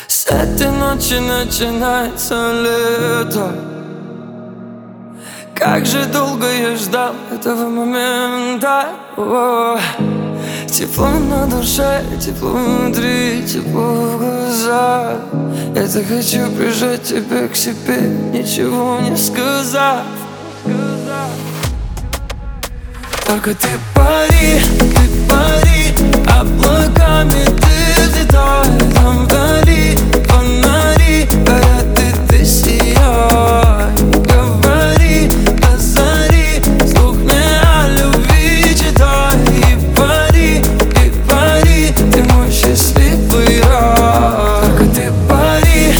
С этой ночи начинается лето. Как же долго я ждал этого момента. Тепло на душе, тепло внутри, тепло в глазах. Я так хочу прижать тебя к себе, ничего не сказав. Только ты пари, облаками ты взлетай. Там вдали фонари горят, и ты сияй. Говори до зари, вслух мне о любви читай. И пари, ты мой счастливый рай. Только ты пари,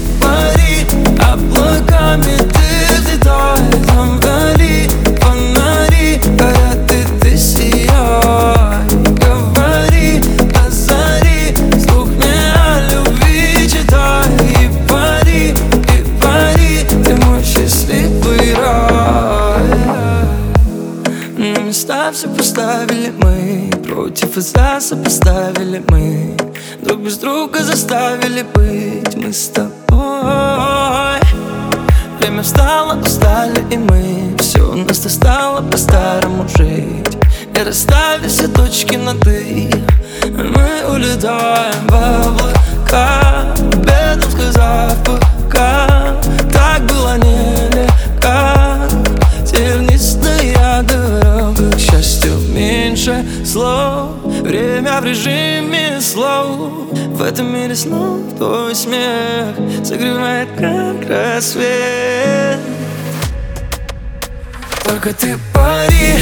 облаками ты взлетай. Там вдали фонари горят, и ты сияй. Говори до зари, вслух мне о любви читай. И пари, ты мой счастливый рай. На места все поставили мы, против и за сопоставили мы, друг без друга заставили быть мы с тобой. Время встало, устали и мы, все у нас стало по-старому жить. И расставили все точки над «и», мы улетаем в облака, бедом сказав пока. Так было нелегко, тернистая дорога к счастью меньше слов. Время в режиме слов. В этом мире снов твой смех согревает, как рассвет. Только ты пари,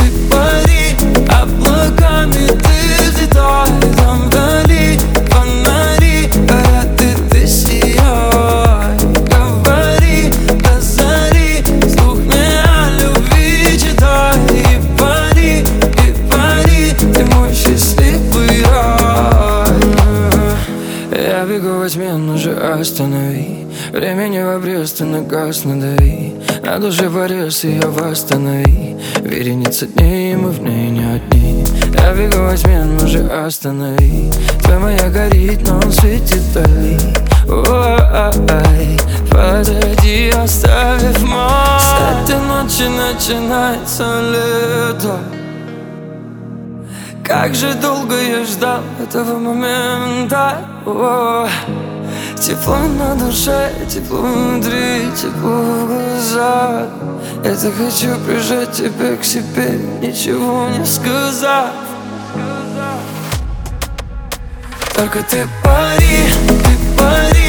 облаками ты взлетай. Там вдали фонари горят, и ты сияй. Говори до зари, вслух мне о любви читай. И пари, ты мой счастливый рай. Я бегу во тьме, но же останови. Времени в обрез, ты на газ надави. На душе порез, ее восстанови. Вереница дней, мы в ней не одни. Я бегу во тьме, но же останови. Твоя моя горит, но он светит вдали. Ой, подойди, оставив мой. С этой ночи начинается лето. Как же долго я ждал этого момента. Тепло на душе, тепло внутри, тепло в глазах. Я так хочу прижать тебя к себе, ничего не сказав. Только ты пари,